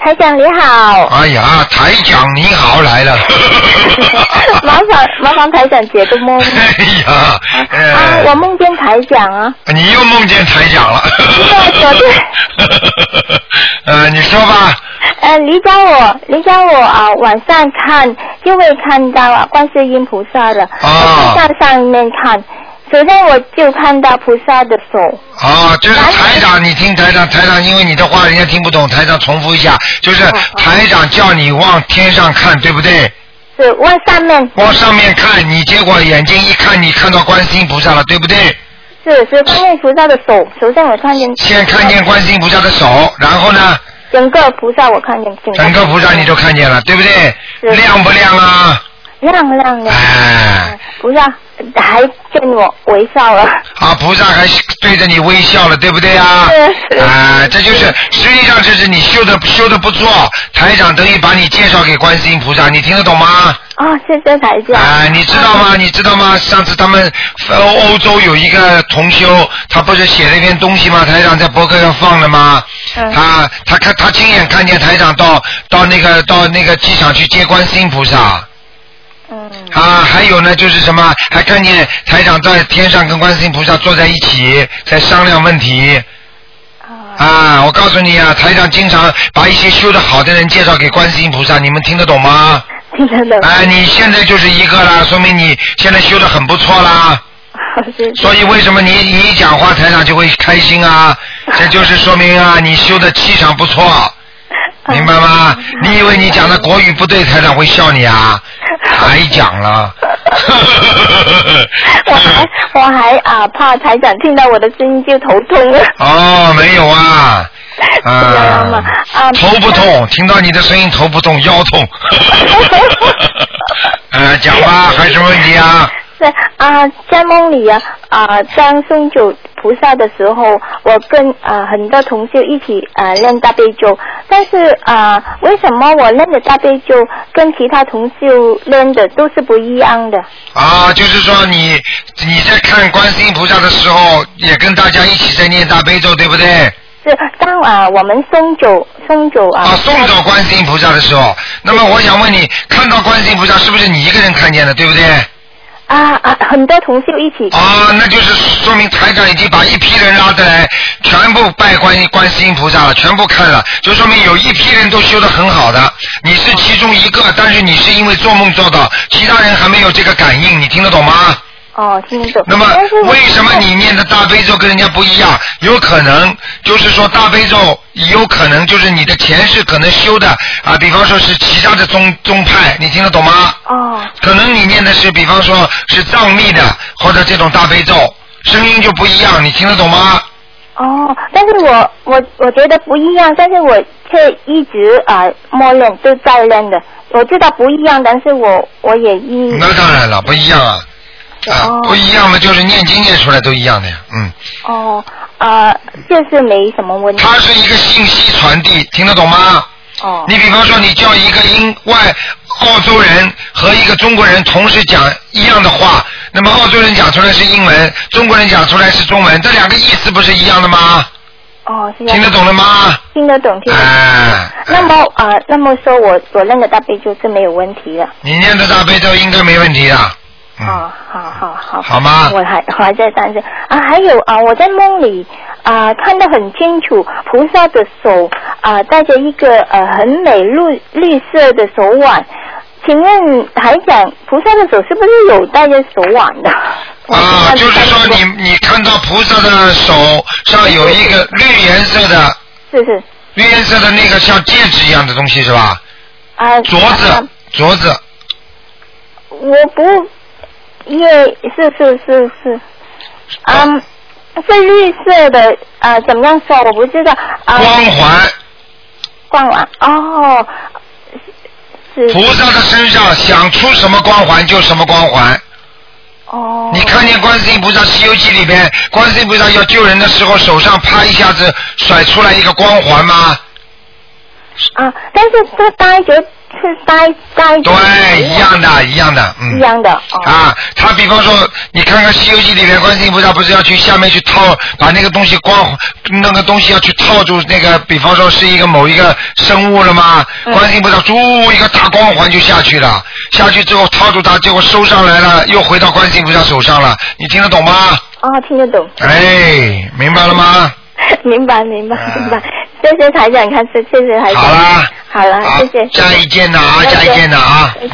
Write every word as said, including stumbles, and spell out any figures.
台长你好。 哎呀，台长你好来了。 麻烦麻烦台长解个梦。 哎呀，呃、 啊，我梦见台长啊。 你又梦见台长了。 对，昨天。 呃，你说吧。 呃，你叫我，你叫我啊，晚上看就会看到啊，观世音菩萨的。 啊。 在上面看。首先我就看到菩萨的手。 哦，就是台长，你听台长，台长，因为你的话人家听不懂，台长重复一下，就是台长叫你往天上看，对不对？ 是往上面。 往上面看，你结果眼睛一看，你看到观世音菩萨了，对不对？ 是是观世音菩萨的手，首先我看见。 先看见观世音菩萨的手，然后呢？ 整个菩萨我看见。 整个菩萨你都看见了，对不对？亮不亮啊？ 亮亮亮。 哎。 菩萨还跟我微笑了。 啊，菩萨还对着你微笑了，对不对啊？ 是。 啊，这就是实际上这是你修的修的不错，台长等于把你介绍给观世音菩萨，你听得懂吗？ 啊，谢谢台长。 啊，你知道吗？你知道吗？上次他们欧欧洲有一个同修，他不是写了一篇东西吗？台长在博客上放了吗？嗯。他他看他亲眼看见台长到到那个到那个机场去接观世音菩萨。嗯。啊，还有呢，就是什么？还看见台长在天上跟观世音菩萨坐在一起，在商量问题。啊，我告诉你啊，台长经常把一些修得好的人介绍给观世音菩萨，你们听得懂吗？ 听得懂。 哎，你现在就是一个啦，说明你现在修得很不错啦。所以为什么你你一讲话台长就会开心啊？这就是说明啊，你修的气场不错。明白吗？你以为你讲的国语不对，台长会笑你啊？还讲了。 我还我还啊怕台长听到我的声音就头痛了。 哦，没有啊。啊, 啊头不痛，听到你的声音头不痛，腰痛。呃，讲吧，还有什么问题啊？ 是啊，在梦里啊啊，当送走菩萨的时候，我跟啊很多同修一起啊练大悲咒，但是啊，为什么我练的大悲咒跟其他同修练的都是不一样的？ 啊，就是说你你在看观世音菩萨的时候，也跟大家一起在念大悲咒，对不对？ 是当啊我们送走送走啊。 啊，送走观世音菩萨的时候，那么我想问你，看到观世音菩萨是不是你一个人看见的，对不对？ 啊啊，很多同修一起。 啊，那就是说明台长已经把一批人拉得来，全部拜观观世音菩萨了，全部看了，就说明有一批人都修得很好的，你是其中一个，但是你是因为做梦做到，其他人还没有这个感应，你听得懂吗？ 哦，听得懂。 那么为什么你念的大悲咒跟人家不一样？有可能就是说大悲咒有可能就是你的前世可能修的啊，比方说是其他的宗宗派，你听得懂吗？ 哦。 可能你念的是比方说是藏密的或者这种大悲咒，声音就不一样，你听得懂吗？ 哦，但是我我我觉得不一样，但是我却一直啊、呃、默认都在练的，我知道不一样，但是我我也一。 那当然了，不一样啊。啊，不一样嘛，就是念经念出来都一样的呀，嗯。 哦，啊、呃，就是没什么问题。 它是一个信息传递，听得懂吗？ 哦。 你比方说，你叫一个英外澳洲人和一个中国人同时讲一样的话，那么澳洲人讲出来是英文，中国人讲出来是中文，这两个意思不是一样的吗？ 哦，是。 听得懂了吗？ 听得懂，听得懂。 哎。 那么啊、呃，那么说我所念的大悲咒是没有问题的。 你念的大悲咒应该没问题的。 嗯、哦，好好好， 好吗？ 我还我还在担心啊，还有啊，我在梦里啊看得很清楚，菩萨的手啊戴着一个呃很美绿绿色的手腕，请问台长，菩萨的手是不是有戴着手腕的？ 啊，就是说你你看到菩萨的手上有一个绿颜色的， 是是绿颜色的那个像戒指一样的东西是吧？ 啊， 镯子，镯子。 我不。也是是是是，嗯，是绿色的啊、呃，怎么样说我不知道。啊、 光环。 光环哦，是。 菩萨的身上想出什么光环就什么光环。 哦。 你看见观世音菩萨《西游记》里边，观世音菩萨要救人的时候，手上啪一下子甩出来一个光环吗？ 啊，但是这呆就是呆呆。 对，一样的，一样的，嗯。 一样的。哦、 啊，他比方说，你看看《西游记》里面，观世音菩萨不是要去下面去套，把那个东西光那个东西要去套住那个，比方说是一个某一个生物了吗？嗯、观世音菩萨嗖一个大光环就下去了，下去之后套住它，结果收上来了，又回到观世音菩萨手上了。你听得懂吗？ 哦，听得懂。 哎，明白了吗？ 明白，明白，明白。谢谢台长，看，谢谢台长。 好啦， 好了，谢谢。 下一见呐啊，下一见呐啊。